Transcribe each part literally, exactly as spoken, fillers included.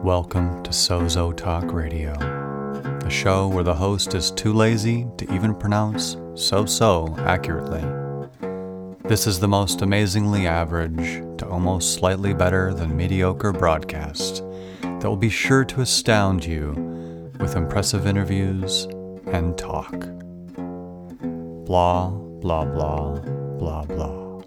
Welcome to Sozo Talk Radio, a show where the host is too lazy to even pronounce so-so accurately. This is the most amazingly average to almost slightly better than mediocre broadcast that will be sure to astound you with impressive interviews and talk. Blah, blah, blah, blah, blah.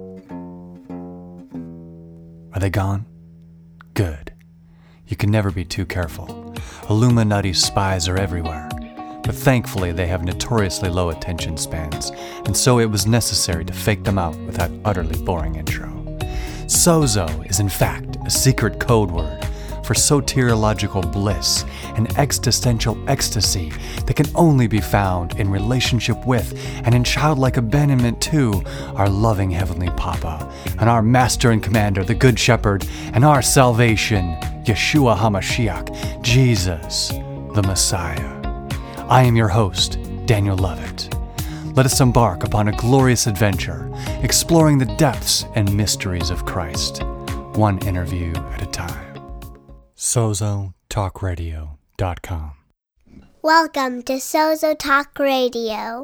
Are they gone? Good. You can never be too careful. Illuminati spies are everywhere. But thankfully they have notoriously low attention spans, and so it was necessary to fake them out with that utterly boring intro. Sozo is in fact a secret code word for soteriological bliss and existential ecstasy that can only be found in relationship with and in childlike abandonment to our loving Heavenly Papa and our Master and Commander, the Good Shepherd, and our salvation, Yeshua HaMashiach, Jesus, the Messiah. I am your host, Daniel Lovett. Let us embark upon a glorious adventure, exploring the depths and mysteries of Christ, one interview at a time. Sozo Talk Radio dot com. Welcome to Sozo Talk Radio.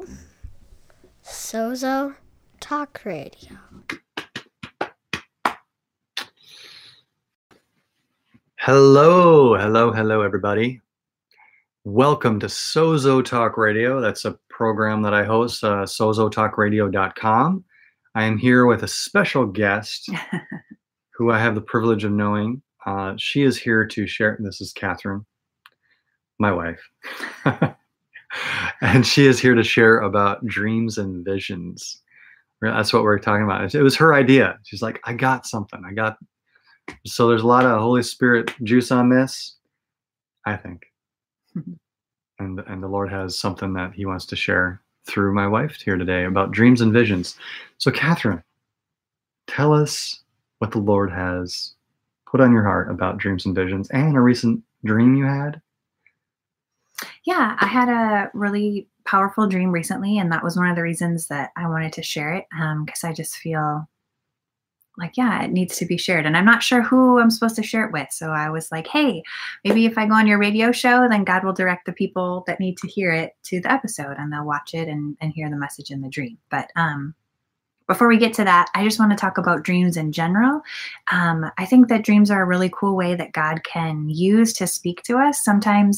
Sozo Talk Radio. Hello, hello, hello, everybody. Welcome to Sozo Talk Radio. That's a program that I host, uh, Sozo Talk Radio dot com. I am here with a special guest who I have the privilege of knowing. Uh, she is here to share. This is Catherine, my wife. And she is here to share about dreams and visions. That's what we're talking about. It was her idea. She's like, I got something. I got. So there's a lot of Holy Spirit juice on this, I think. and and the Lord has something that he wants to share through my wife here today about dreams and visions. So Catherine, tell us what the Lord has put on your heart about dreams and visions and a recent dream you had. Yeah, I had a really powerful dream recently, and that was one of the reasons that I wanted to share it, because um, I just feel like, yeah, it needs to be shared. And I'm not sure who I'm supposed to share it with. So I was like, hey, maybe if I go on your radio show, then God will direct the people that need to hear it to the episode, and they'll watch it and, and hear the message in the dream. But um, before we get to that, I just want to talk about dreams in general. Um, I think that dreams are a really cool way that God can use to speak to us. Sometimes,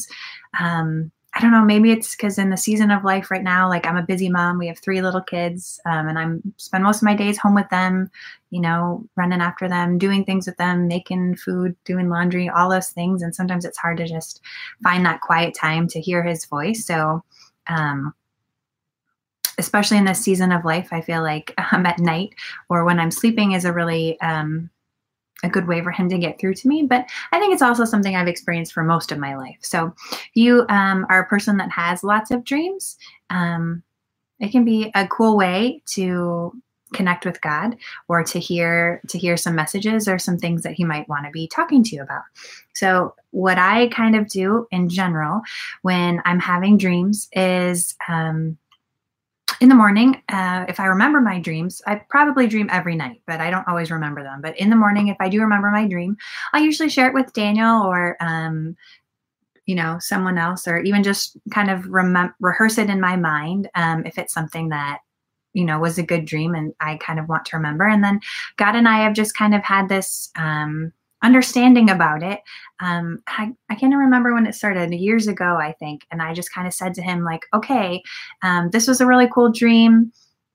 um, I don't know, maybe it's because in the season of life right now, like I'm a busy mom, we have three little kids, um, and I'm spend most of my days home with them, you know, running after them, doing things with them, making food, doing laundry, all those things. And sometimes it's hard to just find that quiet time to hear his voice. So, um, especially in this season of life, I feel like um, at night or when I'm sleeping is a really um, a good way for him to get through to me. But I think it's also something I've experienced for most of my life. So if you um, are a person that has lots of dreams, um, it can be a cool way to connect with God or to hear to hear some messages or some things that he might want to be talking to you about. So what I kind of do in general when I'm having dreams is um, in the morning, uh, if I remember my dreams, I probably dream every night, but I don't always remember them. But in the morning, if I do remember my dream, I usually share it with Daniel or, um, you know, someone else, or even just kind of remem- rehearse it in my mind um, if it's something that, you know, was a good dream and I kind of want to remember. And then God and I have just kind of had this um, understanding about it. Um, I, I can't remember when it started, years ago, I think. And I just kind of said to him, like, okay, um, this was a really cool dream.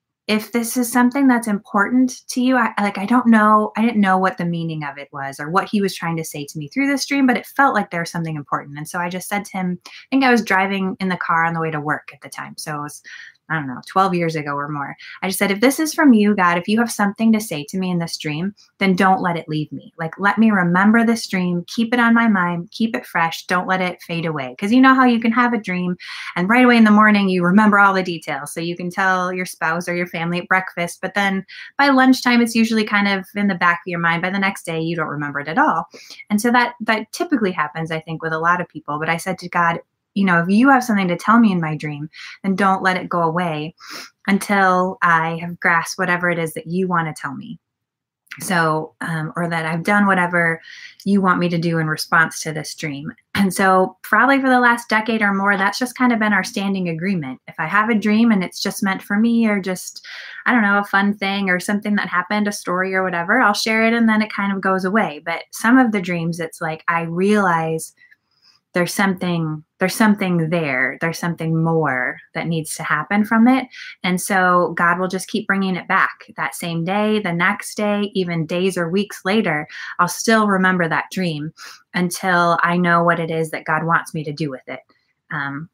If this is something that's important to you, I, like, I don't know, I didn't know what the meaning of it was or what he was trying to say to me through this dream, but it felt like there was something important. And so I just said to him, I think I was driving in the car on the way to work at the time. So it was, I don't know, twelve years ago or more. I just said, if this is from you, God, if you have something to say to me in this dream, then don't let it leave me. Like, let me remember this dream, keep it on my mind, keep it fresh. Don't let it fade away. Because you know how you can have a dream and right away in the morning, you remember all the details. So you can tell your spouse or your family at breakfast, but then by lunchtime, it's usually kind of in the back of your mind. By the next day, you don't remember it at all. And so that, that typically happens, I think, with a lot of people. But I said to God, you know, if you have something to tell me in my dream, then don't let it go away until I have grasped whatever it is that you want to tell me. So, um, or that I've done whatever you want me to do in response to this dream. And so probably for the last decade or more, that's just kind of been our standing agreement. If I have a dream and it's just meant for me, or just, I don't know, a fun thing or something that happened, a story or whatever, I'll share it and then it kind of goes away. But some of the dreams, it's like I realize there's something, there's something there, there's something more that needs to happen from it. And so God will just keep bringing it back that same day, the next day, even days or weeks later. I'll still remember that dream until I know what it is that God wants me to do with it. Um,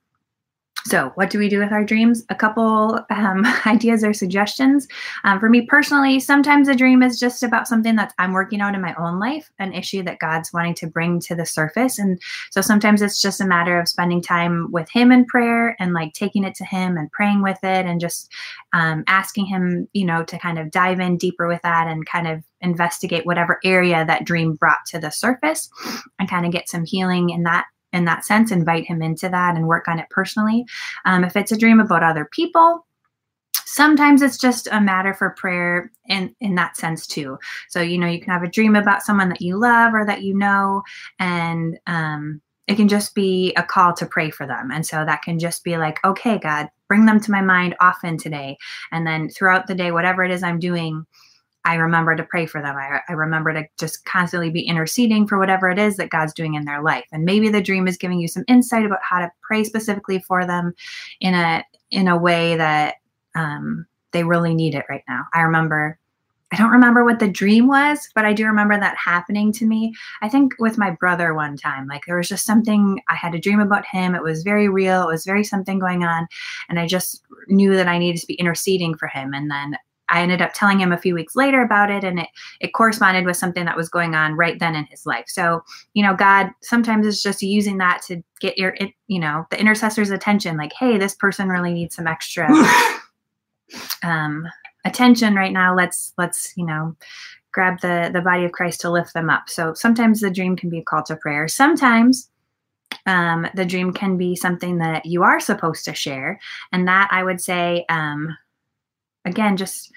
So what do we do with our dreams? A couple um, ideas or suggestions. Um, for me personally, sometimes a dream is just about something that I'm working out in my own life, an issue that God's wanting to bring to the surface. And so sometimes it's just a matter of spending time with him in prayer and like taking it to him and praying with it and just um, asking him, you know, to kind of dive in deeper with that and kind of investigate whatever area that dream brought to the surface and kind of get some healing in that in that sense, invite him into that and work on it personally. Um, if it's a dream about other people, sometimes it's just a matter for prayer in, in that sense too. So, you know, you can have a dream about someone that you love or that you know, and um, it can just be a call to pray for them. And so that can just be like, okay, God, bring them to my mind often today. And then throughout the day, whatever it is I'm doing, I remember to pray for them. I, I remember to just constantly be interceding for whatever it is that God's doing in their life. And maybe the dream is giving you some insight about how to pray specifically for them in a in a way that um, they really need it right now. I remember, I don't remember what the dream was, but I do remember that happening to me. I think with my brother one time, like there was just something, I had a dream about him. It was very real. It was very something going on. And I just knew that I needed to be interceding for him. And then I ended up telling him a few weeks later about it, and it it corresponded with something that was going on right then in his life. So, you know, God sometimes is just using that to get your, you know, the intercessor's attention. Like, hey, this person really needs some extra um, attention right now. Let's let's you know, grab the the body of Christ to lift them up. So sometimes the dream can be a call to prayer. Sometimes um, the dream can be something that you are supposed to share, and that I would say. Um, Again, just,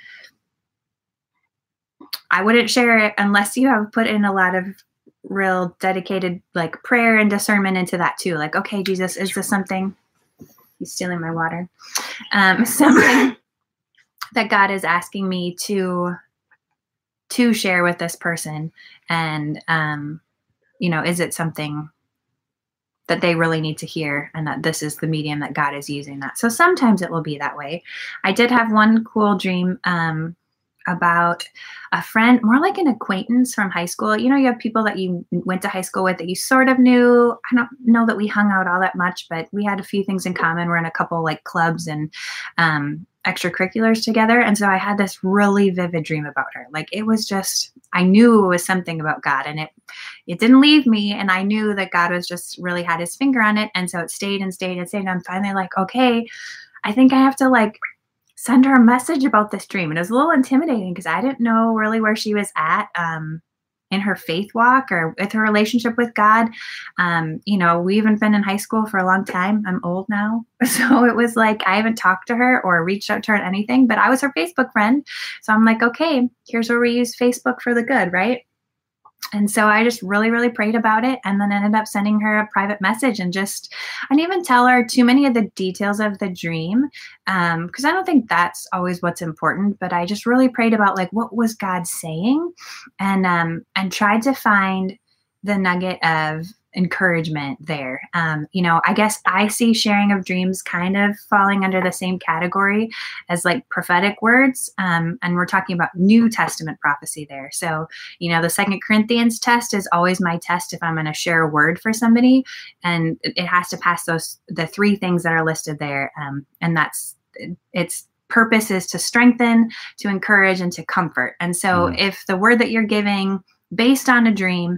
I wouldn't share it unless you have put in a lot of real dedicated like prayer and discernment into that too. Like, okay, Jesus, is this something, he's stealing my water, um, something that God is asking me to, to share with this person? And, um, you know, is it something that they really need to hear, and that this is the medium that God is using that. So sometimes it will be that way. I did have one cool dream um, about a friend, more like an acquaintance from high school. You know, you have people that you went to high school with that you sort of knew. I don't know that we hung out all that much, but we had a few things in common. We're in a couple like clubs and um, extracurriculars together. And so I had this really vivid dream about her. Like it was just, I knew it was something about God, and it, it didn't leave me. And I knew that God was just really had his finger on it. And so it stayed and stayed and stayed. And I'm finally like, okay, I think I have to like send her a message about this dream. And it was a little intimidating because I didn't know really where she was at um, in her faith walk or with her relationship with God. Um, you know, we haven't been in high school for a long time. I'm old now. So it was like, I haven't talked to her or reached out to her or anything, but I was her Facebook friend. So I'm like, okay, here's where we use Facebook for the good, right? And so I just really, really prayed about it, and then ended up sending her a private message, and just, I didn't even tell her too many of the details of the dream, um, because I don't think that's always what's important, but I just really prayed about like, what was God saying? And, um, and tried to find the nugget of encouragement there. Um, you know, I guess I see sharing of dreams kind of falling under the same category as like prophetic words. Um, and we're talking about New Testament prophecy there. So, you know, the Second Corinthians test is always my test if I'm going to share a word for somebody, and it has to pass those, the three things that are listed there. Um, and that's, its purpose is to strengthen, to encourage, and to comfort. And so mm. if the word that you're giving based on a dream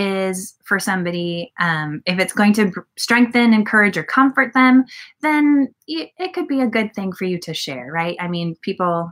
is for somebody, um, if it's going to strengthen, encourage, or comfort them, then it, it could be a good thing for you to share, right? I mean, people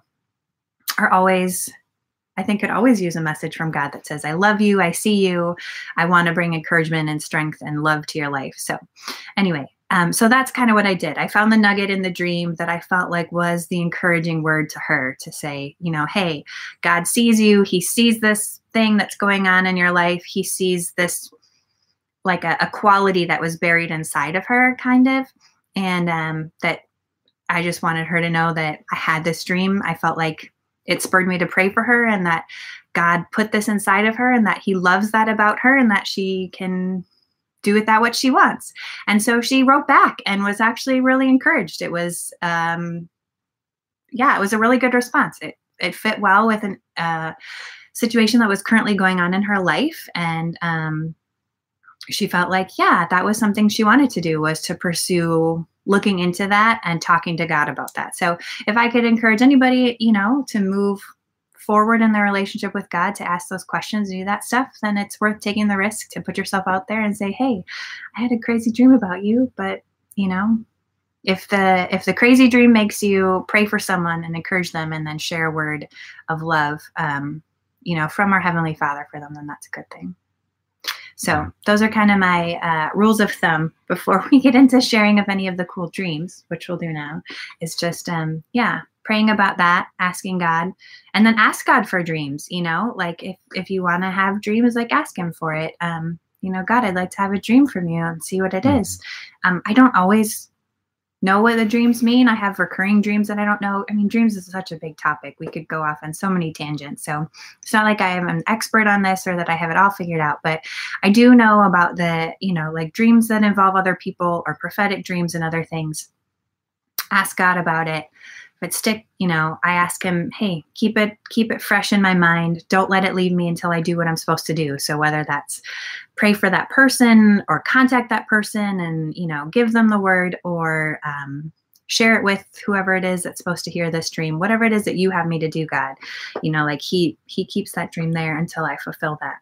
are always, I think, could always use a message from God that says, I love you, I see you, I want to bring encouragement and strength and love to your life. So anyway, Um, so that's kind of what I did. I found the nugget in the dream that I felt like was the encouraging word to her to say, you know, hey, God sees you. He sees this thing that's going on in your life. He sees this like a, a quality that was buried inside of her, kind of. And um, that I just wanted her to know that I had this dream. I felt like it spurred me to pray for her, and that God put this inside of her, and that he loves that about her, and that she can do with that what she wants. And so she wrote back and was actually really encouraged. It was, um, yeah, it was a really good response. It it fit well with a uh, situation that was currently going on in her life. And um, she felt like, yeah, that was something she wanted to do, was to pursue looking into that and talking to God about that. So if I could encourage anybody, you know, to move forward in their relationship with God, to ask those questions, do that stuff, then it's worth taking the risk to put yourself out there and say, hey, I had a crazy dream about you. But, you know, if the if the crazy dream makes you pray for someone and encourage them and then share a word of love, um, you know, from our Heavenly Father for them, then that's a good thing. So those are kind of my uh, rules of thumb before we get into sharing of any of the cool dreams, which we'll do now, is just, um, yeah, praying about that, asking God, and then ask God for dreams, you know, like if, if you want to have dreams, like ask him for it. Um, you know, God, I'd like to have a dream from you and see what it is. Um, I don't always know what the dreams mean. I have recurring dreams that I don't know. I mean, dreams is such a big topic. We could go off on so many tangents. So it's not like I am an expert on this or that I have it all figured out, but I do know about the, you know, like dreams that involve other people or prophetic dreams and other things. Ask God about it. If it stick, you know, I ask him, hey, keep it, keep it fresh in my mind. Don't let it leave me until I do what I'm supposed to do. So whether that's pray for that person or contact that person and, you know, give them the word, or um, share it with whoever it is that's supposed to hear this dream, whatever it is that you have me to do, God, you know, like he, he keeps that dream there until I fulfill that,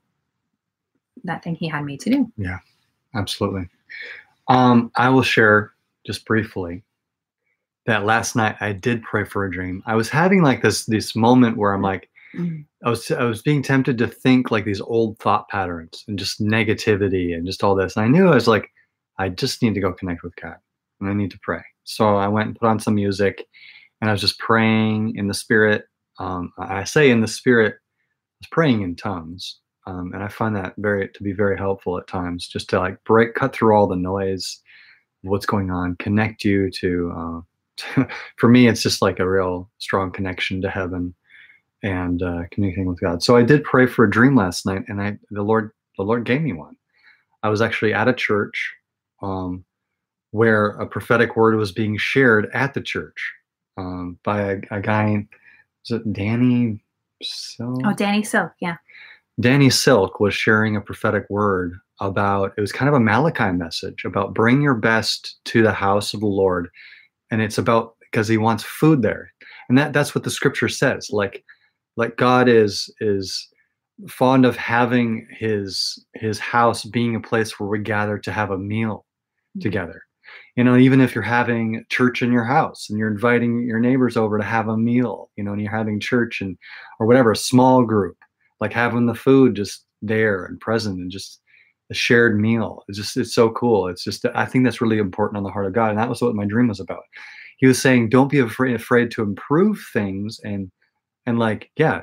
that thing he had me to do. Yeah, absolutely. Um, I will share just briefly that last night I did pray for a dream. I was having like this this moment where I'm like, mm-hmm. I was I was being tempted to think like these old thought patterns and just negativity and just all this. And I knew I was like, I just need to go connect with God and I need to pray. So I went and put on some music and I was just praying in the spirit. Um, I say in the spirit, I was praying in tongues. Um, and I find that very to be very helpful at times, just to like break, cut through all the noise of what's going on, connect you to, uh, for me, it's just like a real strong connection to heaven and uh, communicating with God. So I did pray for a dream last night, and I the Lord the Lord gave me one. I was actually at a church um, where a prophetic word was being shared at the church um, by a, a guy. Was it Danny Silk? Oh, Danny Silk, yeah. Danny Silk was sharing a prophetic word about, it was kind of a Malachi message about bring your best to the house of the Lord. And it's about, because he wants food there. And that that's what the scripture says. Like, like God is is fond of having his his house being a place where we gather to have a meal mm-hmm. together. You know, even if you're having church in your house and you're inviting your neighbors over to have a meal, you know, and you're having church and or whatever, a small group, like having the food just there and present and just a shared meal. It's just, it's so cool. It's just, I think that's really important on the heart of God. And that was what my dream was about. He was saying, don't be afraid, afraid to improve things and, and like, yeah,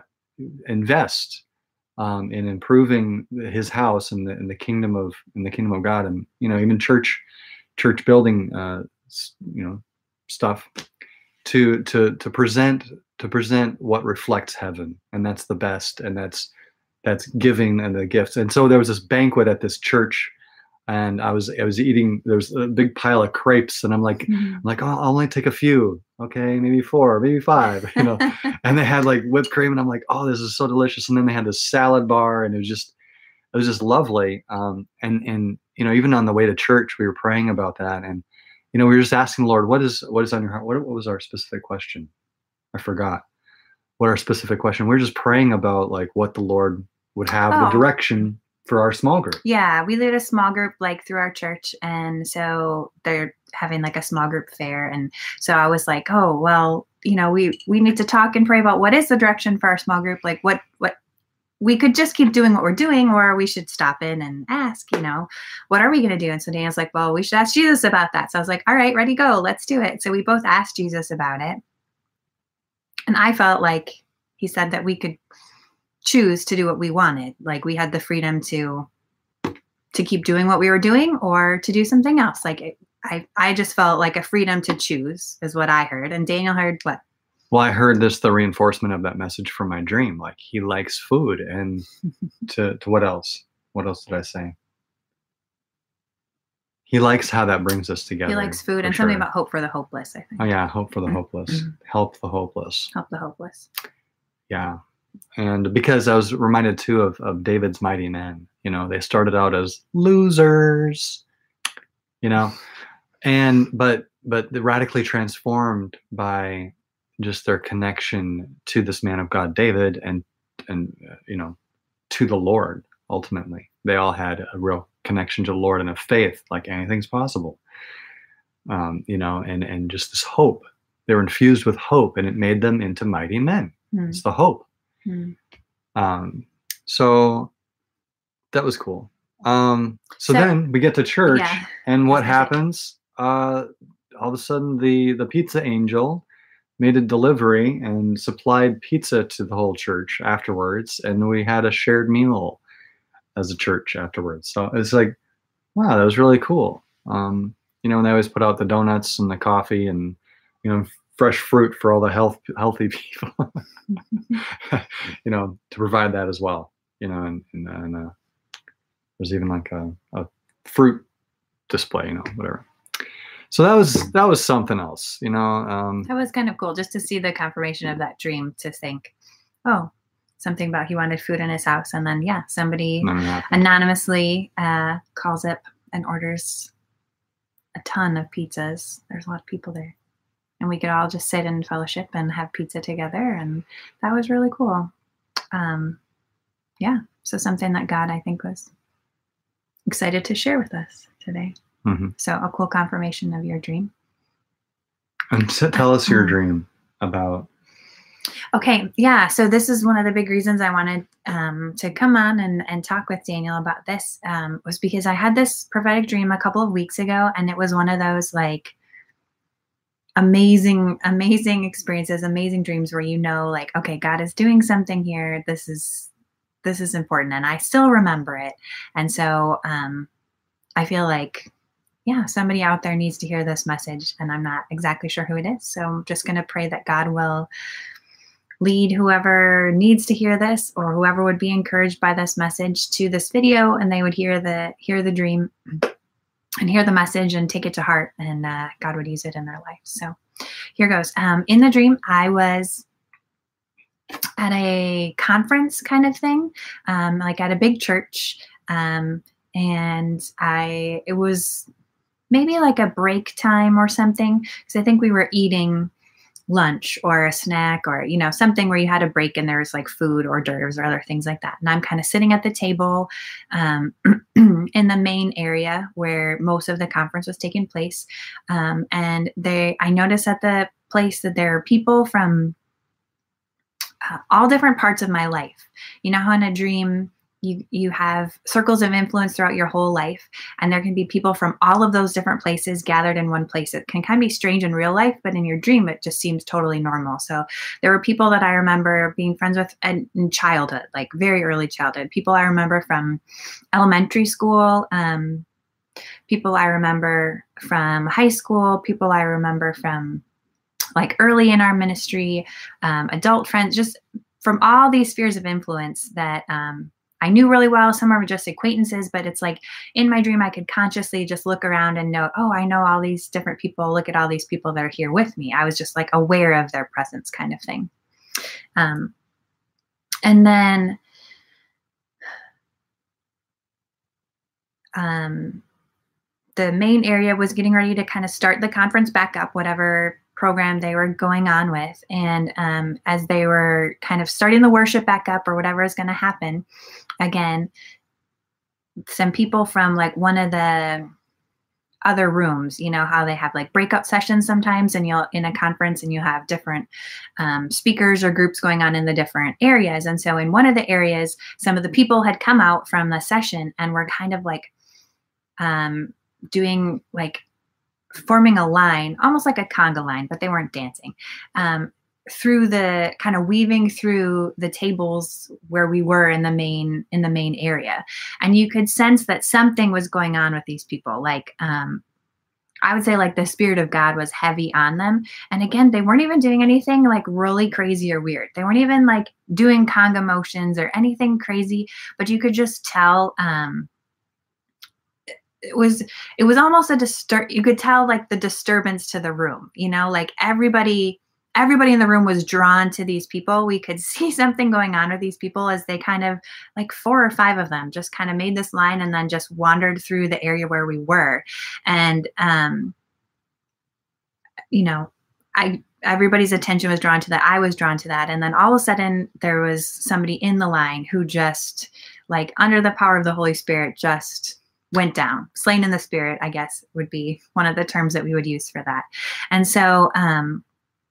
invest um, in improving his house and the, and the kingdom of, in the kingdom of God. And, you know, even church, church building, uh, you know, stuff to, to, to present, to present what reflects heaven. And that's the best. And that's, that's giving and the gifts. And so there was this banquet at this church and I was, I was eating, there was a big pile of crepes and I'm like, mm-hmm. I'm like, oh, I'll only take a few. Okay. Maybe four, maybe five, you know, and they had like whipped cream and I'm like, oh, this is so delicious. And then they had this salad bar and it was just, it was just lovely. Um, and, and, you know, even on the way to church, we were praying about that. And, you know, we were just asking the Lord, what is, what is on your heart? What, what was our specific question? I forgot what our specific question. We we're just praying about like what the Lord would have oh. the direction for our small group. Yeah, we lead a small group like through our church. And so they're having like a small group fair. And so I was like, oh, well, you know, we, we need to talk and pray about what is the direction for our small group? Like what, what, we could just keep doing what we're doing, or we should stop in and ask, you know, what are we going to do? And so Daniel's like, well, we should ask Jesus about that. So I was like, all right, ready, go, let's do it. So we both asked Jesus about it. And I felt like he said that we could choose to do what we wanted. Like we had the freedom to, to keep doing what we were doing or to do something else. Like it, I, I just felt like a freedom to choose is what I heard. And Daniel heard what? Well, I heard this, the reinforcement of that message from my dream. Like he likes food. And to, to what else? What else did I say? He likes how that brings us together. He likes food and sure. something about hope for the hopeless, I think. Oh yeah, hope for the hopeless. Help the hopeless. Help the hopeless. Yeah. And because I was reminded too of, of David's mighty men. You know, they started out as losers, you know, and but but they're radically transformed by just their connection to this man of God, David, and and uh, you know, to the Lord. Ultimately, they all had a real connection to the Lord and a faith, like anything's possible. Um, you know, and and just this hope. They were infused with hope, and it made them into mighty men. Mm. It's the hope. Mm. Um, so that was cool. Um, so, so then we get to church, yeah, and what happens? Uh, all of a sudden, the the pizza angel made a delivery and supplied pizza to the whole church afterwards, and we had a shared meal as a church afterwards. So it's like, wow, that was really cool. Um, you know, and they always put out the donuts and the coffee and, you know, fresh fruit for all the health healthy people, you know, to provide that as well, you know, and, and, and uh, there's even like a, a fruit display, you know, whatever. So that was, that was something else, you know. Um, that was kind of cool just to see the confirmation of that dream, to think, oh, something about he wanted food in his house. And then, yeah, somebody anonymously uh, calls up and orders a ton of pizzas. There's a lot of people there. And we could all just sit in fellowship and have pizza together. And that was really cool. Um, yeah. So something that God, I think, was excited to share with us today. Mm-hmm. So a cool confirmation of your dream. And so tell us your dream about. Okay. Yeah. So this is one of the big reasons I wanted um, to come on and, and talk with Daniel about this um, was because I had this prophetic dream a couple of weeks ago, and it was one of those like amazing, amazing experiences, amazing dreams where, you know, like, okay, God is doing something here. This is, this is important. And I still remember it. And so um, I feel like, yeah, somebody out there needs to hear this message, and I'm not exactly sure who it is. So I'm just going to pray that God will lead whoever needs to hear this, or whoever would be encouraged by this message, to this video, and they would hear the hear the dream and hear the message and take it to heart, and uh, God would use it in their life. So here goes. Um, in the dream, I was at a conference kind of thing, um, like at a big church, um, and I it was maybe like a break time or something, because I think we were eating lunch or a snack, or, you know, something where you had a break and there was like food or hors d'oeuvres or other things like that. And I'm kind of sitting at the table um, in the main area where most of the conference was taking place. Um, and they, I noticed at the place that there are people from uh, all different parts of my life. You know how in a dream, You you have circles of influence throughout your whole life, and there can be people from all of those different places gathered in one place. It can kind of be strange in real life, but in your dream, it just seems totally normal. So there were people that I remember being friends with in, in childhood, like very early childhood. People I remember from elementary school, um, people I remember from high school, people I remember from like early in our ministry, um, adult friends, just from all these spheres of influence that um, I knew really well. Some are just acquaintances, but it's like in my dream, I could consciously just look around and know, oh, I know all these different people. Look at all these people that are here with me. I was just like aware of their presence kind of thing. Um, and then um, the main area was getting ready to kind of start the conference back up, whatever program they were going on with. And um, as they were kind of starting the worship back up, or whatever is going to happen, again, some people from like one of the other rooms. You know how they have like breakout sessions sometimes, and you'll in a conference and you have different um, speakers or groups going on in the different areas. And so in one of the areas, some of the people had come out from the session and were kind of like um, doing like forming a line, almost like a conga line, but they weren't dancing. Um, through the kind of weaving through the tables where we were in the main in the main area, and you could sense that something was going on with these people. Like um, I would say, like the Spirit of God was heavy on them. And again, they weren't even doing anything like really crazy or weird. They weren't even like doing conga motions or anything crazy, but you could just tell. Um, it was it was almost a disturb. You could tell like the disturbance to the room. You know, like everybody. Everybody in the room was drawn to these people. We could see something going on with these people as they kind of like four or five of them just kind of made this line and then just wandered through the area where we were. And, um, you know, I, everybody's attention was drawn to that. I was drawn to that. And then all of a sudden there was somebody in the line who just like under the power of the Holy Spirit just went down. Slain in the Spirit, I guess would be one of the terms that we would use for that. And so, um,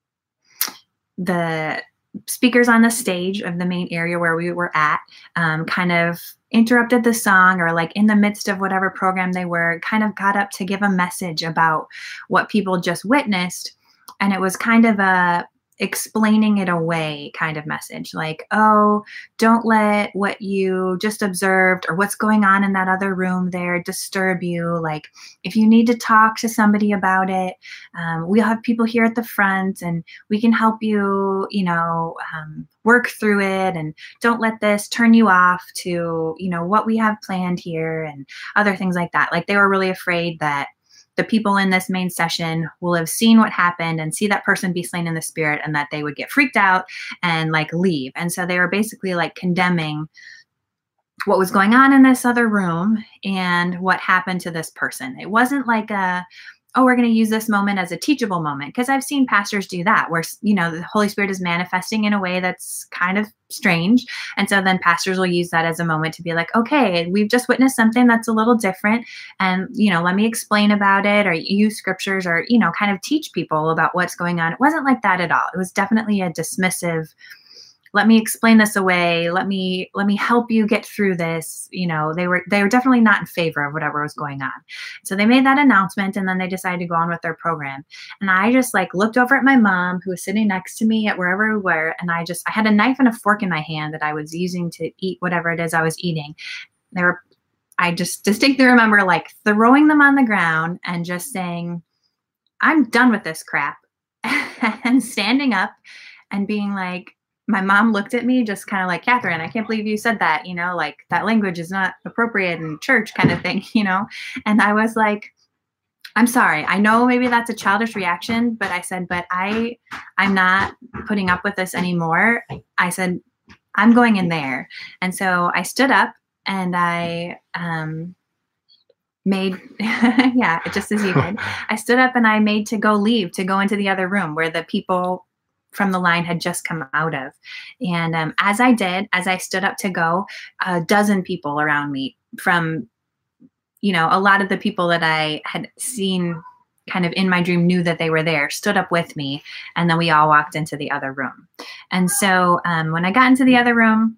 the speakers on the stage of the main area where we were at um, kind of interrupted the song, or like in the midst of whatever program they were, kind of got up to give a message about what people just witnessed. And it was kind of a explaining it away kind of message, like, oh, don't let what you just observed or what's going on in that other room there disturb you. Like, if you need to talk to somebody about it, um, we'll have people here at the front and we can help you, you know, um, work through it, and don't let this turn you off to, you know, what we have planned here and other things like that. Like, they were really afraid that the people in this main session will have seen what happened and see that person be slain in the Spirit, and that they would get freaked out and like leave. And so they were basically like condemning what was going on in this other room and what happened to this person. It wasn't like a, oh, we're going to use this moment as a teachable moment. Because I've seen pastors do that where, you know, the Holy Spirit is manifesting in a way that's kind of strange. And so then pastors will use that as a moment to be like, okay, we've just witnessed something that's a little different. And, you know, let me explain about it, or use scriptures, or, you know, kind of teach people about what's going on. It wasn't like that at all. It was definitely a dismissive, let me explain this away. Let me, let me help you get through this. You know, they were, they were definitely not in favor of whatever was going on. So they made that announcement, and then they decided to go on with their program. And I just like looked over at my mom, who was sitting next to me at wherever we were. And I just, I had a knife and a fork in my hand that I was using to eat whatever it is I was eating. They were, I just distinctly remember like throwing them on the ground and just saying, I'm done with this crap. And standing up and being like, my mom looked at me just kind of like, Catherine, I can't believe you said that, you know, like that language is not appropriate in church kind of thing, you know? And I was like, I'm sorry. I know maybe that's a childish reaction, but I said, but I, I'm not putting up with this anymore. I said, I'm going in there. And so I stood up and I, um, made, yeah, just as you did. I stood up and I made to go leave, to go into the other room where the people from the line had just come out of. And um, as I did, as I stood up to go, a dozen people around me from, you know, a lot of the people that I had seen kind of in my dream knew that they were there, stood up with me. And then we all walked into the other room. And so um, when I got into the other room,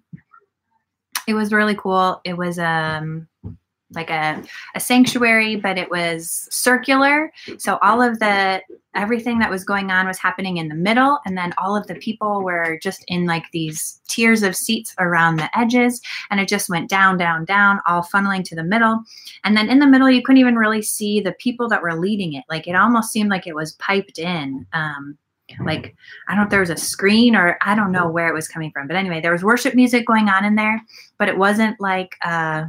it was really cool. It was, um, like a, a sanctuary, but it was circular. So all of the, everything that was going on was happening in the middle. And then all of the people were just in like these tiers of seats around the edges. And it just went down, down, down, all funneling to the middle. And then in the middle, you couldn't even really see the people that were leading it. Like it almost seemed like it was piped in. Um, like, I don't know if there was a screen, or I don't know where it was coming from. But anyway, there was worship music going on in there, but it wasn't like, uh,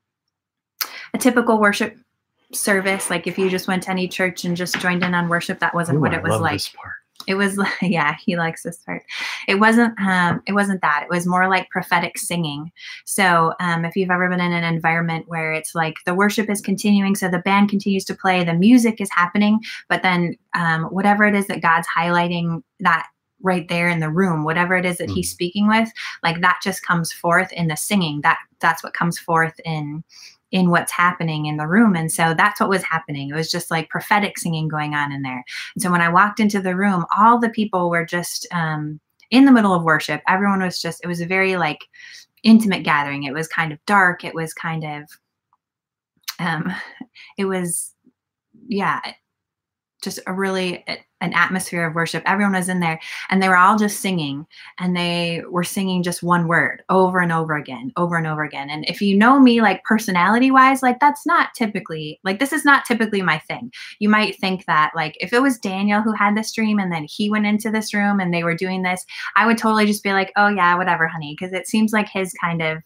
a typical worship service. Like if you just went to any church and just joined in on worship, that wasn't Ooh, what I it was love like. This part. It was like, yeah, he likes this part. It wasn't, um, it wasn't that. It was more like prophetic singing. So um, if you've ever been in an environment where it's like the worship is continuing, so the band continues to play, the music is happening, but then um, whatever it is that God's highlighting that right there in the room, whatever it is that mm. he's speaking with, like that just comes forth in the singing. That that's what comes forth in in what's happening in the room. And so that's what was happening. It was just like prophetic singing going on in there. And so when I walked into the room, all the people were just um, in the middle of worship. Everyone was just, it was a very like intimate gathering. It was kind of dark. It was kind of, um, it was, yeah, just a really an atmosphere of worship. Everyone was in there and they were all just singing, and they were singing just one word over and over again, over and over again. And if you know me, like personality wise, like that's not typically, like this is not typically my thing. You might think that like if it was Daniel who had this dream and then he went into this room and they were doing this, I would totally just be like, oh yeah, whatever, honey. Cause it seems like his kind of,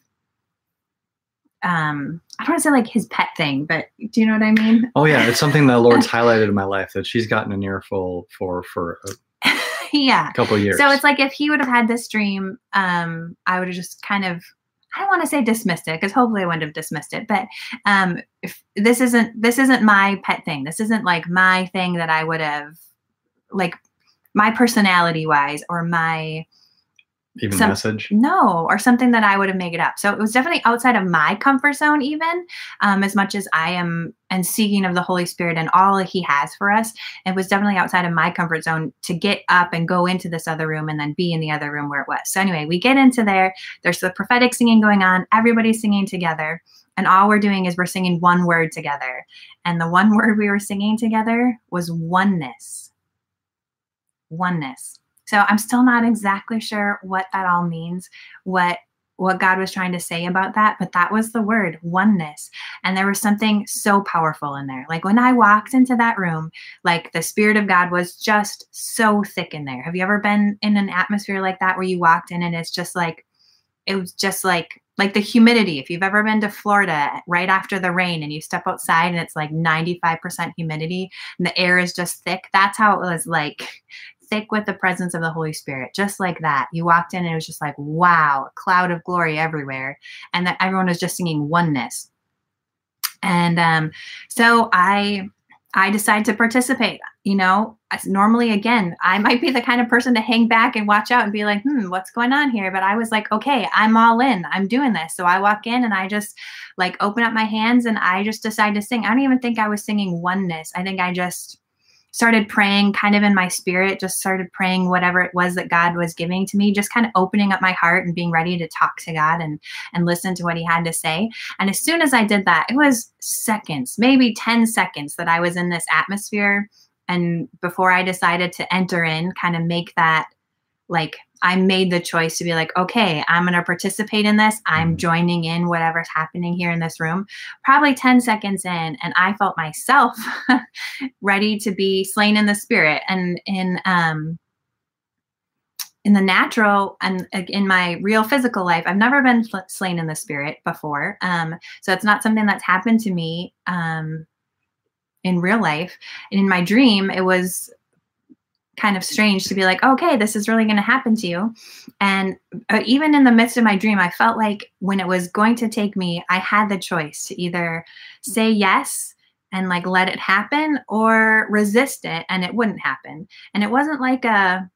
um, I don't want to say like his pet thing, but do you know what I mean? Oh yeah. It's something that Lord's highlighted in my life that she's gotten an earful for, for a yeah. couple of years. So it's like, if he would have had this dream, um, I would have just kind of, I don't want to say dismissed it, because hopefully I wouldn't have dismissed it, but, um, if this isn't, this isn't my pet thing. This isn't like my thing that I would have like my personality wise or my, even Some, message? No, or something that I would have made it up. So it was definitely outside of my comfort zone, even um, as much as I am and seeking of the Holy Spirit and all he has for us. It was definitely outside of my comfort zone to get up and go into this other room and then be in the other room where it was. So anyway, we get into there. There's the prophetic singing going on. Everybody's singing together. And all we're doing is we're singing one word together. And the one word we were singing together was oneness. Oneness. So I'm still not exactly sure what that all means, what what God was trying to say about that, but that was the word, oneness. And there was something so powerful in there. Like when I walked into that room, like the Spirit of God was just so thick in there. Have you ever been in an atmosphere like that where you walked in and it's just like, it was just like, like the humidity. If you've ever been to Florida right after the rain and you step outside and it's like ninety-five percent humidity and the air is just thick, that's how it was like. Thick with the presence of the Holy Spirit, just like that. You walked in and it was just like, wow, a cloud of glory everywhere. And that everyone was just singing oneness. And um, so I, I decided to participate. You know, normally, again, I might be the kind of person to hang back and watch out and be like, hmm, what's going on here? But I was like, okay, I'm all in. I'm doing this. So I walk in and I just like open up my hands and I just decide to sing. I don't even think I was singing oneness. I think I just started praying kind of in my spirit, just started praying whatever it was that God was giving to me, just kind of opening up my heart and being ready to talk to God and, and listen to what he had to say. And as soon as I did that, it was seconds, maybe ten seconds that I was in this atmosphere. And before I decided to enter in, kind of make that, like, I made the choice to be like, okay, I'm going to participate in this. I'm joining in whatever's happening here in this room. Probably ten seconds in, and I felt myself ready to be slain in the spirit. And in um, in the natural and in my real physical life, I've never been slain in the spirit before. Um, so it's not something that's happened to me um, in real life. And in my dream, it was kind of strange to be like, okay, this is really going to happen to you. And uh, even in the midst of my dream, I felt like when it was going to take me, I had the choice to either say yes and like let it happen or resist it and it wouldn't happen. And it wasn't like a,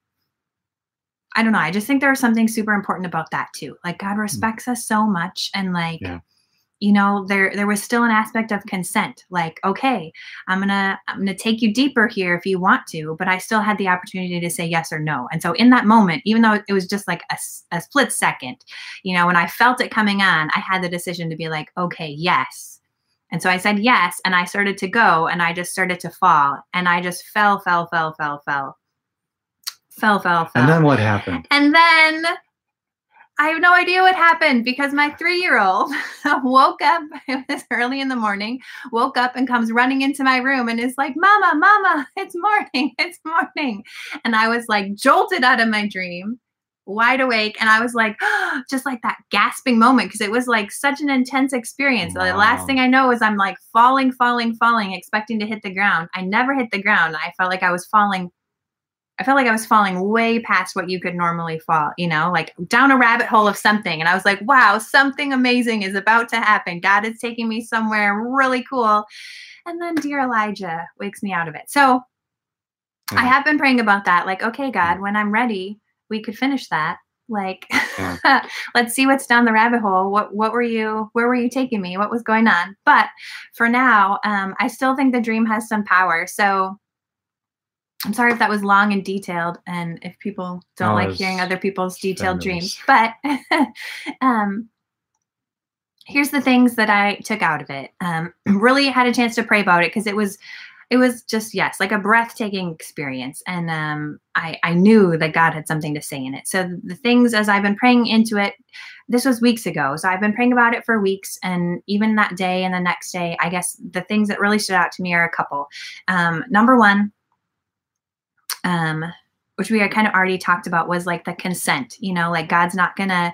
I don't know. I just think there was something super important about that too. Like God respects us so much. And like, yeah. you know, there, there was still an aspect of consent. Like, okay, I'm going to, I'm going to take you deeper here if you want to, but I still had the opportunity to say yes or no. And so in that moment, even though it was just like a, a split second, you know, when I felt it coming on, I had the decision to be like, okay, yes. And so I said yes. And I started to go and I just started to fall and I just fell, fell, fell, fell, fell, fell, fell, fell. And then what happened? And then I have no idea what happened because my three-year-old woke up, it was early in the morning, woke up and comes running into my room and is like, Mama, Mama, it's morning, it's morning. And I was like jolted out of my dream, wide awake. And I was like, oh, just like that gasping moment because it was like such an intense experience. Wow. The last thing I know is I'm like falling, falling, falling, expecting to hit the ground. I never hit the ground. I felt like I was falling I felt like I was falling way past what you could normally fall, you know, like down a rabbit hole of something. And I was like, wow, something amazing is about to happen. God is taking me somewhere really cool. And then dear Elijah wakes me out of it. So yeah. I have been praying about that. Like, okay, God, when I'm ready, we could finish that. Like, Yeah. let's see what's down the rabbit hole. What, what were you, where were you taking me? What was going on? But for now, um, I still think the dream has some power. So I'm sorry if that was long and detailed, and if people don't No, like it's hearing other people's detailed fabulous. dreams. But um, here's the things that I took out of it. Um, really had a chance to pray about it because it was, it was just, yes, like a breathtaking experience. And um, I, I knew that God had something to say in it. So the things, as I've been praying into it, this was weeks ago. So I've been praying about it for weeks. And even that day and the next day, I guess the things that really stood out to me are a couple. Um, number one, um, which we had kind of already talked about, was like the consent, you know, like God's not going to,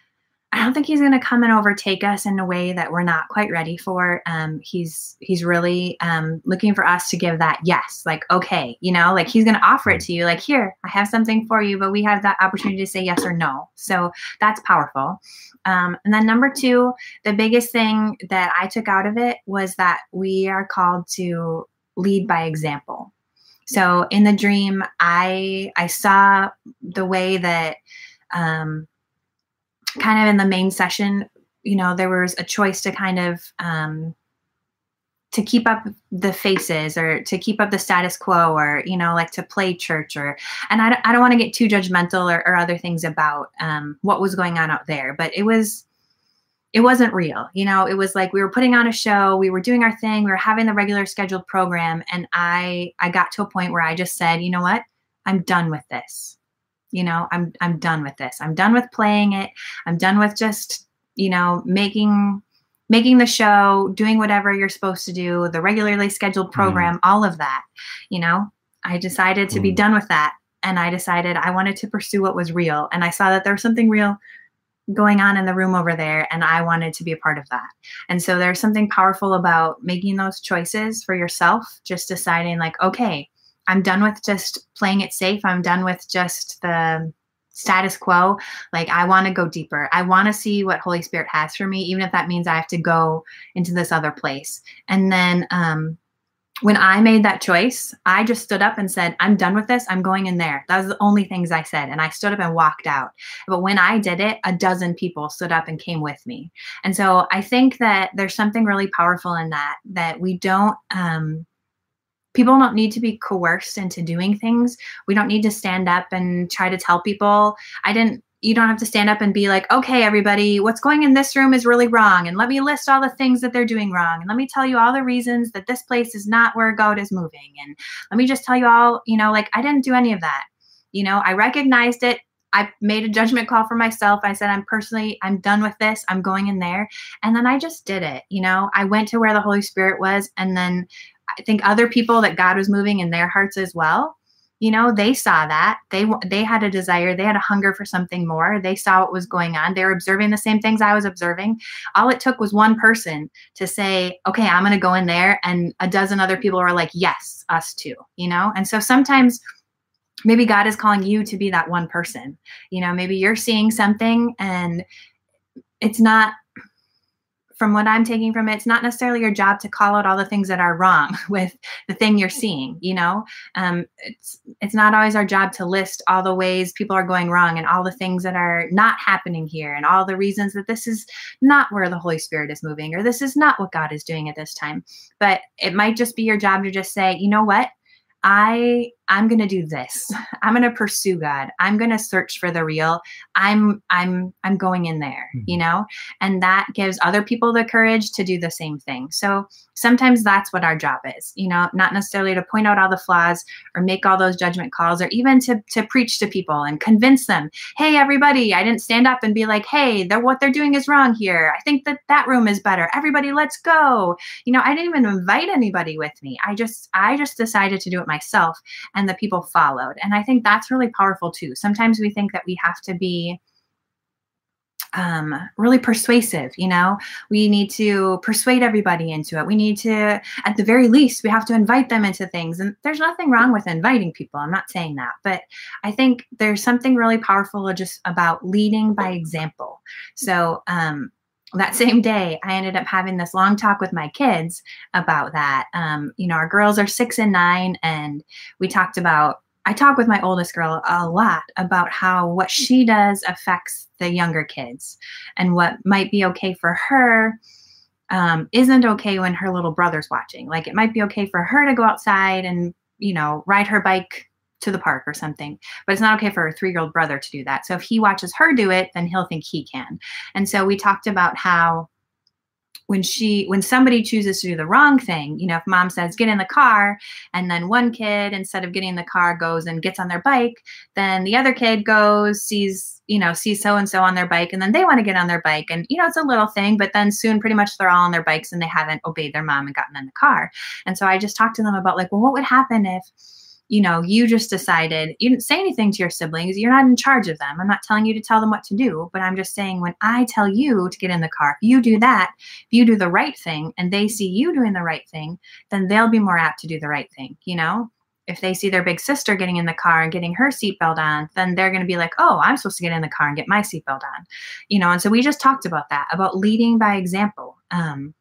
I don't think he's going to come and overtake us in a way that we're not quite ready for. Um, he's, he's really um, looking for us to give that yes, like, okay, you know, like he's going to offer it to you, like, here, I have something for you, but we have that opportunity to say yes or no. So that's powerful. Um, and then number two, the biggest thing that I took out of it was that we are called to lead by example. So in the dream, I, I saw the way that, um, kind of in the main session, you know, there was a choice to kind of, um, to keep up the faces or to keep up the status quo, or, you know, like to play church, or, and I, I don't want to get too judgmental or, or other things about, um, what was going on out there, but it was, it wasn't real. You know, it was like, we were putting on a show, we were doing our thing, we were having the regular scheduled program. And I, I got to a point where I just said, you know what, I'm done with this. You know, I'm, I'm done with this. I'm done with playing it. I'm done with just, you know, making, making the show, doing whatever you're supposed to do, the regularly scheduled program, mm. all of that. You know, I decided to mm. be done with that. And I decided I wanted to pursue what was real. And I saw that there was something real going on in the room over there, and I wanted to be a part of that. And so there's something powerful about making those choices for yourself, just deciding like, okay, I'm done with just playing it safe. I'm done with just the status quo. Like, I want to go deeper. I want to see what Holy Spirit has for me, even if that means I have to go into this other place. And then um, when I made that choice, I just stood up and said, I'm done with this. I'm going in there. That was the only things I said. And I stood up and walked out. But when I did it, a dozen people stood up and came with me. And so I think that there's something really powerful in that, that we don't, um, people don't need to be coerced into doing things. We don't need to stand up and try to tell people. I didn't, you don't have to stand up and be like, okay, everybody, what's going in this room is really wrong. And let me list all the things that they're doing wrong. And let me tell you all the reasons that this place is not where God is moving. And let me just tell you all, you know, like, I didn't do any of that. You know, I recognized it. I made a judgment call for myself. I said, I'm personally, I'm done with this. I'm going in there. And then I just did it. You know, I went to where the Holy Spirit was. And then I think other people that God was moving in their hearts as well, you know, they saw that. They they had a desire. They had a hunger for something more. They saw what was going on. They were observing the same things I was observing. All it took was one person to say, okay, I'm going to go in there. And a dozen other people were like, yes, us too, you know? And so sometimes maybe God is calling you to be that one person. You know, maybe you're seeing something and it's not, from what I'm taking from it, it's not necessarily your job to call out all the things that are wrong with the thing you're seeing, you know? Um, it's it's not always our job to list all the ways people are going wrong and all the things that are not happening here and all the reasons that this is not where the Holy Spirit is moving or this is not what God is doing at this time. But it might just be your job to just say, you know what? I, I'm going to do this. I'm going to pursue God. I'm going to search for the real. I'm, I'm, I'm going in there, you know, and that gives other people the courage to do the same thing. So sometimes that's what our job is, you know, not necessarily to point out all the flaws or make all those judgment calls or even to, to preach to people and convince them, hey, everybody, I didn't stand up and be like, hey, they're, what they're doing is wrong here. I think that that room is better. Everybody, let's go. You know, I didn't even invite anybody with me. I just, I just decided to do it myself and the people followed. And I think that's really powerful too. Sometimes we think that we have to be um, really persuasive, you know, we need to persuade everybody into it. We need to, at the very least, we have to invite them into things. And there's nothing wrong with inviting people. I'm not saying that, but I think there's something really powerful just about leading by example. So, um, that same day, I ended up having this long talk with my kids about that. Um, you know, our girls are six and nine, and we talked about, I talk with my oldest girl a lot about how what she does affects the younger kids, and what might be okay for her um, isn't okay when her little brother's watching. Like, it might be okay for her to go outside and, you know, ride her bike to the park or something, but it's not okay for her three-year-old brother to do that. So if he watches her do it, then he'll think he can. And so we talked about how when she, when somebody chooses to do the wrong thing, you know, if mom says, get in the car, and then one kid, instead of getting in the car, goes and gets on their bike, then the other kid goes, sees, you know, sees so-and-so on their bike, and then they want to get on their bike. And, you know, it's a little thing, but then soon pretty much they're all on their bikes and they haven't obeyed their mom and gotten in the car. And so I just talked to them about, like, well, what would happen if, you know, you just decided, you didn't say anything to your siblings. You're not in charge of them. I'm not telling you to tell them what to do, but I'm just saying, when I tell you to get in the car, if you do that, if you do the right thing and they see you doing the right thing, then they'll be more apt to do the right thing. You know, if they see their big sister getting in the car and getting her seatbelt on, then they're going to be like, oh, I'm supposed to get in the car and get my seatbelt on, you know? And so we just talked about that, about leading by example. Um,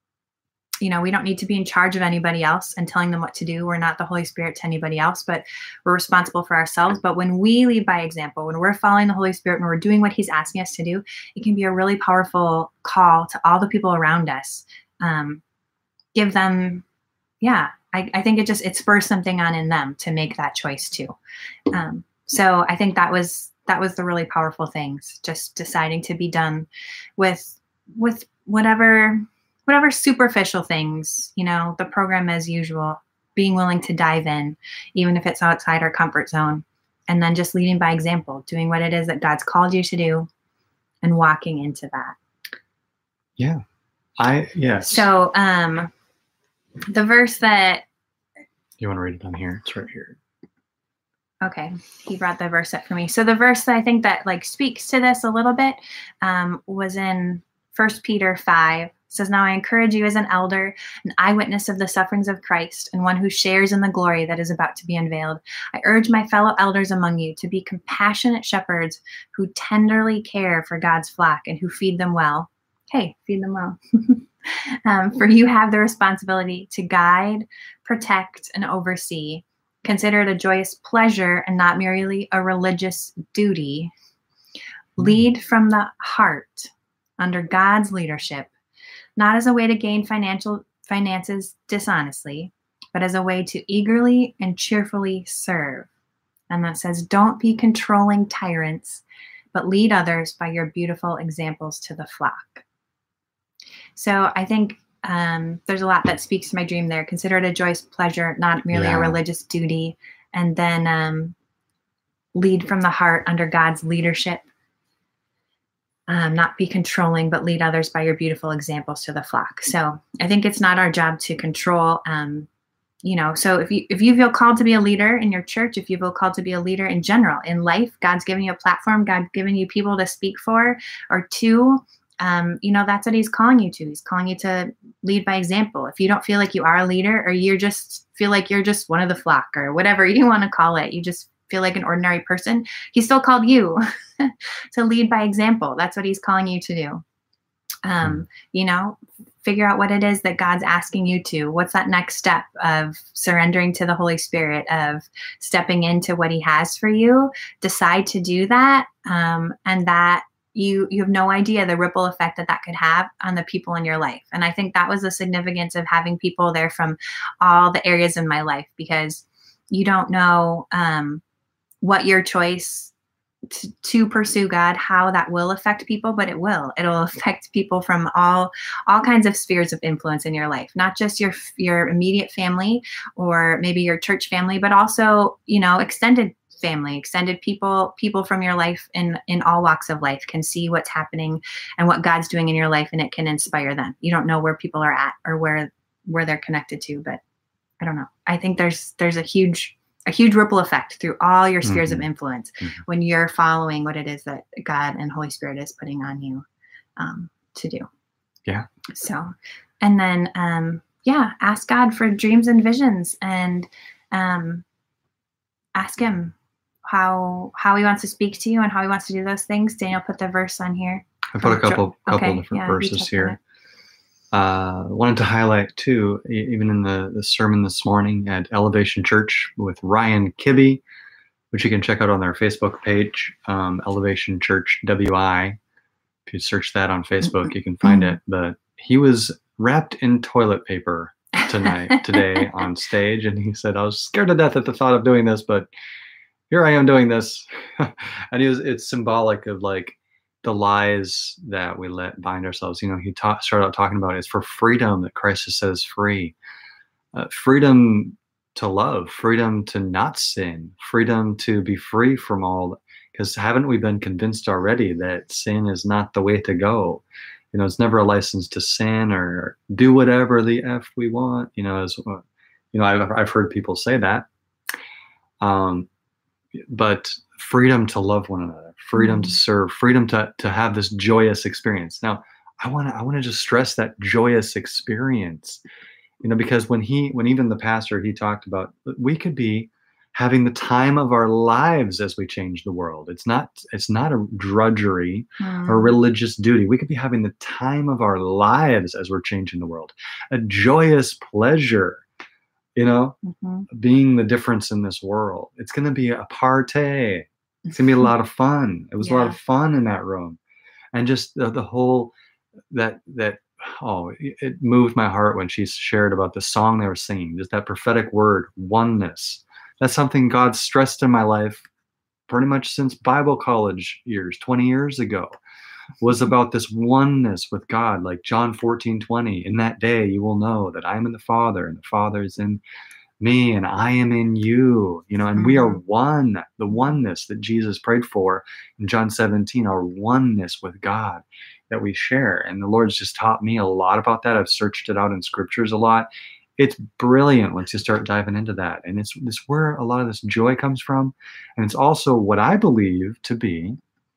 You know, we don't need to be in charge of anybody else and telling them what to do. We're not the Holy Spirit to anybody else, but we're responsible for ourselves. But when we lead by example, when we're following the Holy Spirit, when we're doing what he's asking us to do, it can be a really powerful call to all the people around us. Um, give them, yeah, I, I think it just, it spurs something on in them to make that choice too. Um, so I think that was, that was the really powerful things, just deciding to be done with, with whatever, whatever superficial things, you know, the program as usual, being willing to dive in, even if it's outside our comfort zone, and then just leading by example, doing what it is that God's called you to do and walking into that. Yeah. I, yes. So um, the verse that. You want to read it on here? It's right here. Okay. He brought the verse up for me. So the verse that I think that like speaks to this a little bit um, was in First Peter five. It says, now I encourage you as an elder, an eyewitness of the sufferings of Christ, and one who shares in the glory that is about to be unveiled. I urge my fellow elders among you to be compassionate shepherds who tenderly care for God's flock and who feed them well. Hey, feed them well. um, for you have the responsibility to guide, protect, and oversee. Consider it a joyous pleasure and not merely a religious duty. Lead from the heart under God's leadership, not as a way to gain financial finances dishonestly, but as a way to eagerly and cheerfully serve. And that says, don't be controlling tyrants, but lead others by your beautiful examples to the flock. So I think um, there's a lot that speaks to my dream there. Consider it a joyous pleasure, not merely Yeah. a religious duty. And then um, lead from the heart under God's leadership. Um, not be controlling, but lead others by your beautiful examples to the flock. So I think it's not our job to control, um, you know, so if you, if you feel called to be a leader in your church, if you feel called to be a leader in general, in life, God's given you a platform, God's given you people to speak for or to, um, you know, that's what he's calling you to. He's calling you to lead by example. If you don't feel like you are a leader, or you just feel like you're just one of the flock or whatever you want to call it, you just feel like an ordinary person, he still called you to lead by example. That's what he's calling you to do. Um, you know, figure out what it is that God's asking you to. What's that next step of surrendering to the Holy Spirit, of stepping into what he has for you? Decide to do that. Um, and that you, you have no idea the ripple effect that that could have on the people in your life. And I think that was the significance of having people there from all the areas in my life, because you don't know, um, what your choice to, to pursue God, how that will affect people, but it will. It'll affect people from all all kinds of spheres of influence in your life, not just your your immediate family or maybe your church family, but also, you know, extended family, extended people, people from your life in, in all walks of life can see what's happening and what God's doing in your life, and it can inspire them. You don't know where people are at or where where they're connected to, but I don't know. I think there's there's a huge a huge ripple effect through all your spheres mm-hmm. of influence mm-hmm. when you're following what it is that God and Holy Spirit is putting on you um, to do. Yeah. So, and then, um, yeah, ask God for dreams and visions, and um, ask him how, how he wants to speak to you and how he wants to do those things. Daniel put the verse on here. I put a couple, okay. couple different yeah, verses here. Uh, wanted to highlight too, e- even in the, the sermon this morning at Elevation Church with Ryan Kibbe, which you can check out on their Facebook page, um, Elevation Church W I. If you search that on Facebook, you can find it. But he was wrapped in toilet paper tonight, today on stage, and he said, "I was scared to death at the thought of doing this, but here I am doing this." And he was, it's symbolic of like the lies that we let bind ourselves. You know, he ta- started out talking about it's for freedom that Christ has set us free. Uh, freedom to love, freedom to not sin, freedom to be free from all. Because haven't we been convinced already that sin is not the way to go? You know, it's never a license to sin or do whatever the F we want. You know, as you know, I've, I've heard people say that. Um, but freedom to love one another, freedom to serve, freedom to to have this joyous experience. Now, I want to I want to just stress that joyous experience, you know, because when he when even the pastor, he talked about we could be having the time of our lives as we change the world. It's not it's not a drudgery Mm. or religious duty. We could be having the time of our lives as we're changing the world, a joyous pleasure, you know, Mhm. being the difference in this world. It's going to be a party. It's going to be a lot of fun. It was a lot Yeah. of fun in that room. And just the, the whole, that, that, oh, it, it moved my heart when she shared about the song they were singing, just that prophetic word, oneness. That's something God stressed in my life pretty much since Bible college years, twenty years ago, was about this oneness with God, like John fourteen twenty. In that day, you will know that I am in the Father and the Father is in me and I am in you, you know, and we are one, the oneness that Jesus prayed for in John seventeen, our oneness with God that we share. And the Lord's just taught me a lot about that. I've searched it out in scriptures a lot. It's brilliant once you start diving into that. And it's, it's where a lot of this joy comes from. And it's also what I believe to be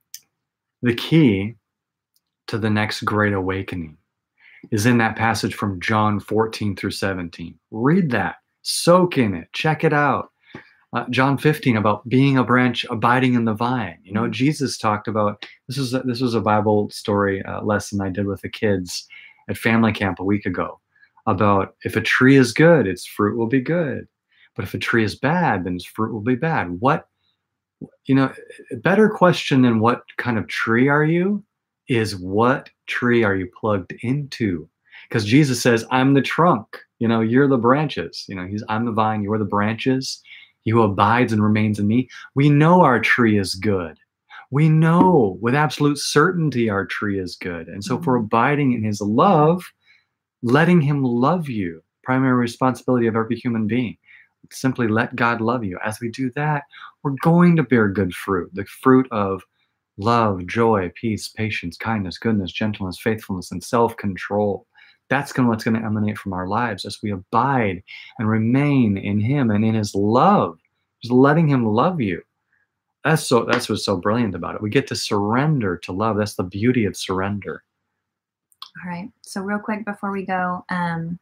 the key to the next great awakening is in that passage from John fourteen through seventeen. Read that, soak in it, check it out. Uh, John fifteen about being a branch abiding in the vine. You know, Jesus talked about, this was a, this was a Bible story uh, lesson I did with the kids at family camp a week ago about if a tree is good, its fruit will be good. But if a tree is bad, then its fruit will be bad. What, you know, a better question than what kind of tree are you is what tree are you plugged into? Because Jesus says, I'm the trunk, you know, you're the branches. You know, he's I'm the vine, you're the branches. He who abides and remains in me. We know our tree is good. We know with absolute certainty our tree is good. And so for abiding in his love, letting him love you, primary responsibility of every human being. Simply let God love you. As we do that, we're going to bear good fruit, the fruit of love, joy, peace, patience, kindness, goodness, gentleness, faithfulness, and self-control. That's gonna, what's going to emanate from our lives as we abide and remain in him and in his love, just letting him love you. That's so. That's what's so brilliant about it. We get to surrender to love. That's the beauty of surrender. All right. So real quick before we go, um,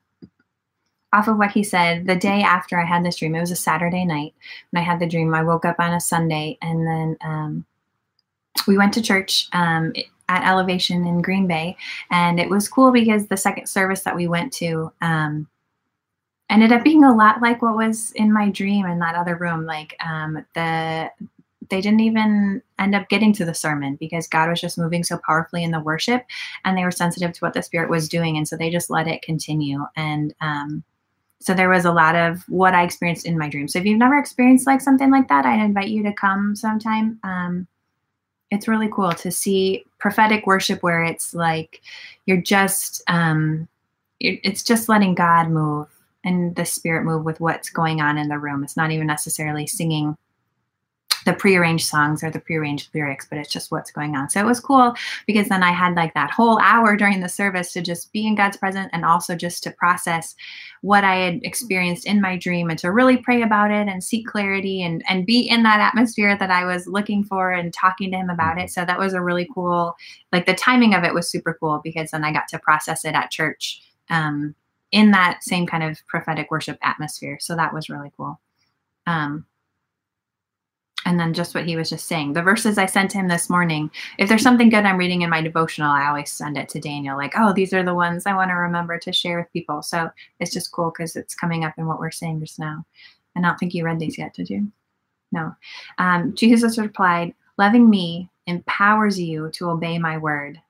off of what he said, the day after I had this dream, it was a Saturday night, and I had the dream. I woke up on a Sunday, and then um, we went to church um, at Elevation in Green Bay, and it was cool because the second service that we went to um, ended up being a lot like what was in my dream in that other room. Like um, the they didn't even end up getting to the sermon because God was just moving so powerfully in the worship, and they were sensitive to what the Spirit was doing, and so they just let it continue. And um, so there was a lot of what I experienced in my dream. So if you've never experienced like something like that, I'd invite you to come sometime. Um, it's really cool to see prophetic worship where it's like you're just, um, it's just letting God move and the Spirit move with what's going on in the room. It's not even necessarily singing the prearranged songs or the prearranged lyrics, but it's just what's going on. So it was cool because then I had like that whole hour during the service to just be in God's presence and also just to process what I had experienced in my dream and to really pray about it and seek clarity and, and be in that atmosphere that I was looking for and talking to him about it. So that was a really cool, like the timing of it was super cool because then I got to process it at church um, in that same kind of prophetic worship atmosphere. So that was really cool. Um, And then just what he was just saying, the verses I sent him this morning, if there's something good I'm reading in my devotional, I always send it to Daniel, like, oh, these are the ones I want to remember to share with people. So it's just cool because it's coming up in what we're saying just now. And I don't think you read these yet, did you? No. Um, Jesus replied, loving me empowers you to obey my word.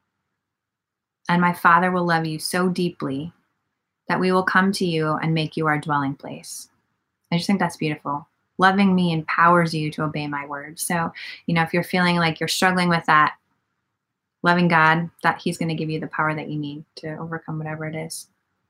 And my Father will love you so deeply that we will come to you and make you our dwelling place. I just think that's beautiful. Loving me empowers you to obey my word. So, you know, if you're feeling like you're struggling with that, loving God, that he's going to give you the power that you need to overcome whatever it is.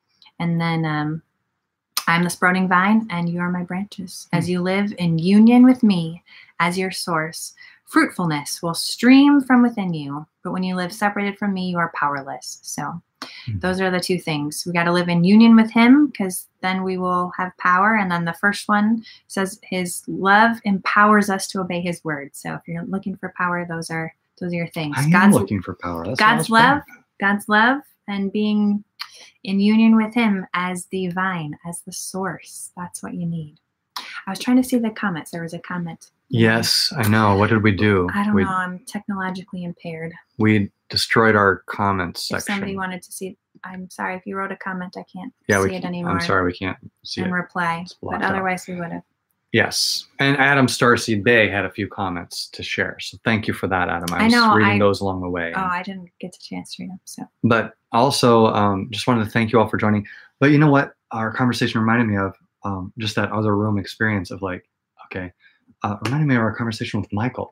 And then um, I'm the sprouting vine and you are my branches. As you live in union with me as your source, fruitfulness will stream from within you. But when you live separated from me, you are powerless. So those are the two things. We got to live in union with him because then we will have power. And then the first one says his love empowers us to obey his word. So if you're looking for power, those are those are your things. I am God's looking for power. That's God's love, God's love, and being in union with him as the vine, as the source. That's what you need. I was trying to see the comments. There was a comment. Yes, I know. What did we do? I don't we, know. I'm technologically impaired. We destroyed our comments If section. somebody wanted to see, I'm sorry. If you wrote a comment, I can't yeah, see we, it anymore. I'm sorry, we can't see and it. reply, It's but blocked out. otherwise we would have. Yes, and Adam Starseed Bay had a few comments to share. So thank you for that, Adam. I I was know, reading I- those along the way. Oh, I didn't get the chance to read them. So But also, um, just wanted to thank you all for joining. But you know what? Our conversation reminded me of um, just that other room experience of like, okay, uh, reminded me of our conversation with Michael.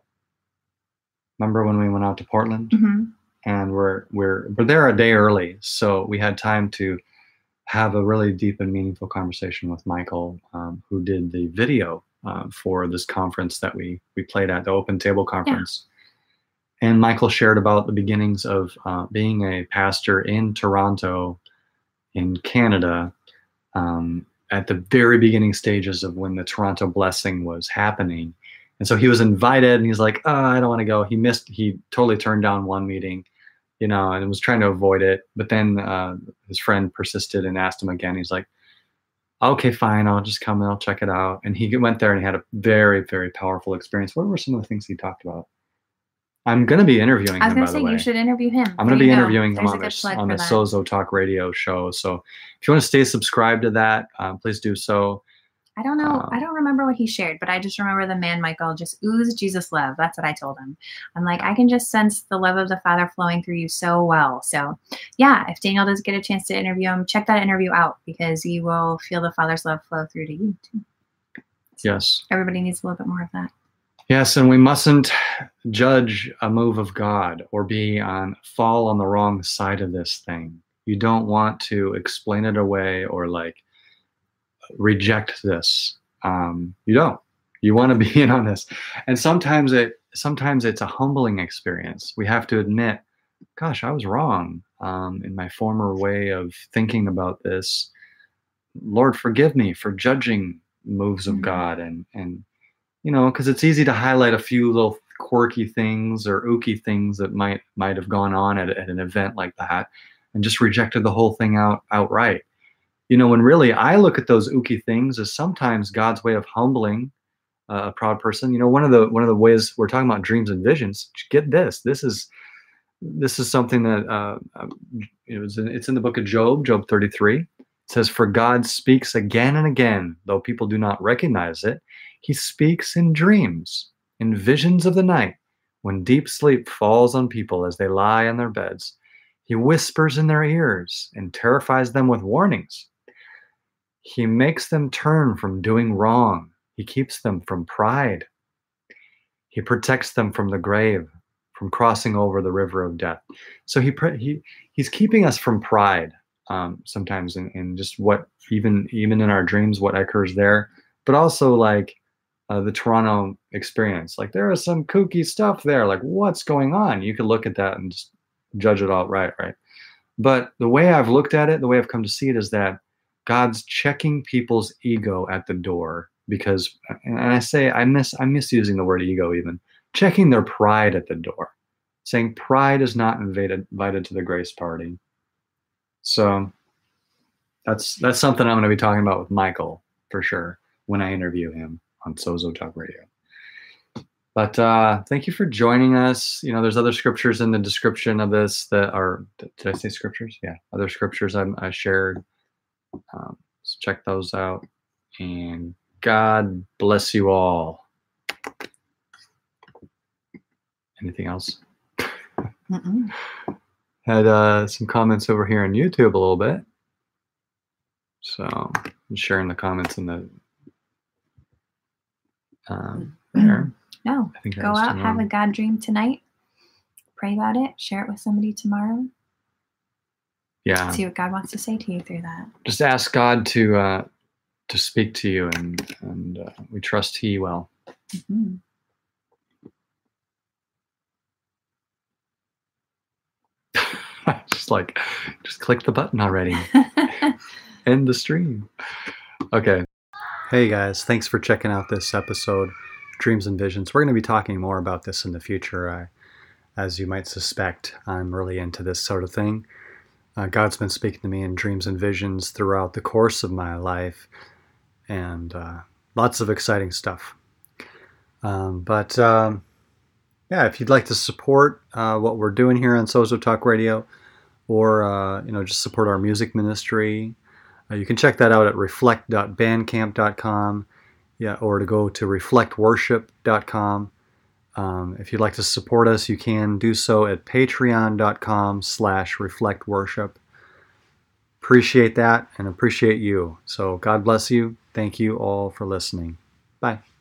Remember when we went out to Portland Mhm. and we're we're we're there a day early, so we had time to have a really deep and meaningful conversation with Michael, um, who did the video uh, for this conference that we we played at, the Open Table Conference. And Michael shared about the beginnings of uh, being a pastor in Toronto, in Canada, um, at the very beginning stages of when the Toronto Blessing was happening. And so he was invited and he's like, oh, I don't want to go. He missed, he totally turned down one meeting, you know, and was trying to avoid it. But then uh, his friend persisted and asked him again. He's like, okay, fine, I'll just come and I'll check it out. And he went there and he had a very, very powerful experience. What were some of the things he talked about? I'm going to be interviewing I was him, going by to the say way. you should interview him. I'm There going to be you go. interviewing him There's a on good this plug on for the that. Sozo Talk radio show. So if you want to stay subscribed to that, um, please do so. I don't know. Um, I don't remember what he shared, but I just remember the man, Michael, just ooze Jesus love. That's what I told him. I'm like, I can just sense the love of the Father flowing through you so well. So yeah, if Daniel does get a chance to interview him, check that interview out because you will feel the Father's love flow through to you too. Yes. Everybody needs a little bit more of that. Yes, and we mustn't judge a move of God or be on fall on the wrong side of this thing. You don't want to explain it away or like reject this. Um, you don't. You want to be in on this. And sometimes it sometimes it's a humbling experience. We have to admit, gosh, I was wrong um, in my former way of thinking about this. Lord, forgive me for judging moves of Mhm. God and and you know, because it's easy to highlight a few little quirky things or ooky things that might might have gone on at, at an event like that, and just rejected the whole thing out outright. You know, when really I look at those ooky things as sometimes God's way of humbling uh, a proud person. You know, one of the one of the ways we're talking about dreams and visions. Get this. This is this is something that uh, it was. In, it's in the book of Job, Job thirty-three. It says, "For God speaks again and again, though people do not recognize it. He speaks in dreams, in visions of the night, when deep sleep falls on people as they lie on their beds. He whispers in their ears and terrifies them with warnings. He makes them turn from doing wrong. He keeps them from pride. He protects them from the grave, from crossing over the river of death." So he he he's keeping us from pride um, sometimes in, in just what even even in our dreams, what occurs there, but also like uh, the Toronto experience. Like there is some kooky stuff there. Like what's going on? You could look at that and just judge it outright, right? But the way I've looked at it, the way I've come to see it is that God's checking people's ego at the door because, and I say, I miss, I'm misusing the word ego even, checking their pride at the door, saying pride is not invited, invited to the grace party. So that's, that's something I'm going to be talking about with Michael for sure when I interview him on Sozo Talk Radio. But uh, thank you for joining us. You know, there's other scriptures in the description of this that are, did I say scriptures? Yeah, other scriptures I, I shared. Um, so check those out. And God bless you all. Anything else? Mm-mm. Had uh, some comments over here on YouTube a little bit. So I'm sharing the comments in the um, there. No, I think that go was out, too have a long. God dream tonight. Pray about it. Share it with somebody tomorrow. Yeah. See what God wants to say to you through that. Just ask God to uh, to speak to you, and and uh, we trust He will. Mhm. Just like, just click the button already. End the stream. Okay. Hey guys, thanks for checking out this episode, Dreams and Visions. We're going to be talking more about this in the future. I, as you might suspect, I'm really into this sort of thing. Uh, God's been speaking to me in dreams and visions throughout the course of my life, and uh, lots of exciting stuff. Um, but um, yeah, if you'd like to support uh, what we're doing here on Sozo Talk Radio, or uh, you know, just support our music ministry, uh, you can check that out at reflect dot bandcamp dot com, yeah, or to go to reflect worship dot com. Um, if you'd like to support us, you can do so at patreon dot com slash reflect worship. Appreciate that and appreciate you. So God bless you. Thank you all for listening. Bye.